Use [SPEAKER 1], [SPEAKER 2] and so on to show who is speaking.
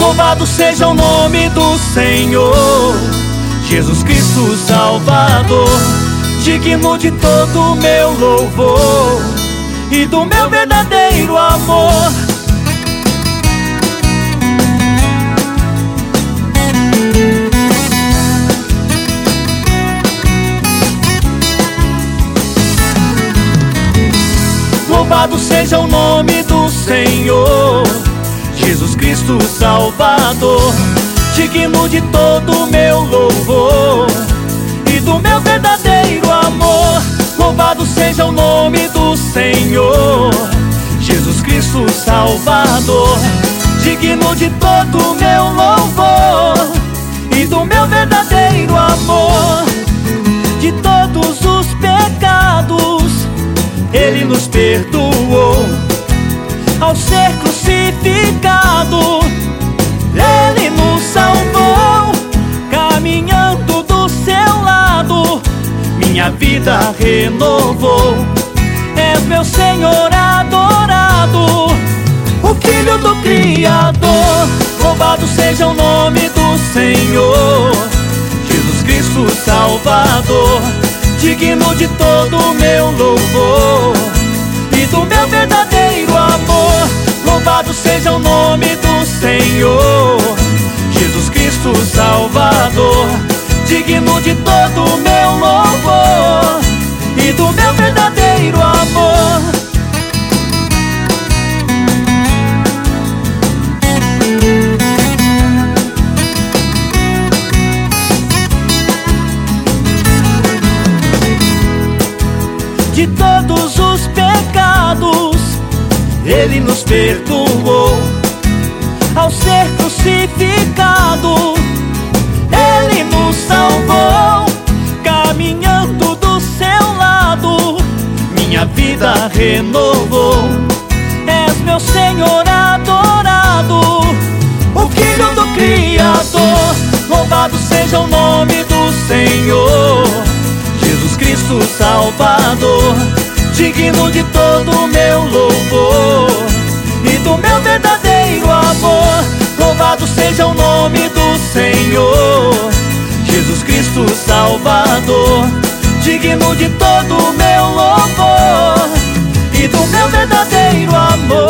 [SPEAKER 1] Louvado seja o nome do Senhor, Jesus Cristo Salvador, digno de todo o meu louvor e do meu verdadeiro amor. Louvado seja o nome do Senhor, Jesus Cristo Salvador, digno de todo o meu louvor e do meu verdadeiro amor. Louvado seja o nome do Senhor, Jesus Cristo Salvador, digno de todo o meu louvor e do meu verdadeiro amor. De todos os pecados Ele nos perdoou, ao ser crucificado Ele nos salvou. Caminhando do seu lado minha vida renovou. És meu Senhor adorado, o Filho do Criador. Louvado seja o nome do Senhor, Jesus Cristo Salvador, digno de todo o meu louvor e do meu verdadeiro amor. Louvado seja o nome do Senhor, Jesus Cristo Salvador, digno de todo o meu louvor e do meu verdadeiro amor. De todos os pecados Ele nos perdoou, ao ser crucificado Ele nos salvou. Caminhando do seu lado minha vida renovou. És meu Senhor adorado, o Filho do Criador. Louvado seja o nome do Senhor, Jesus Cristo Salvador, digno de todo o meu louvor e do meu verdadeiro amor. Louvado seja o nome do Senhor, Jesus Cristo Salvador, digno de todo o meu louvor e do meu verdadeiro amor.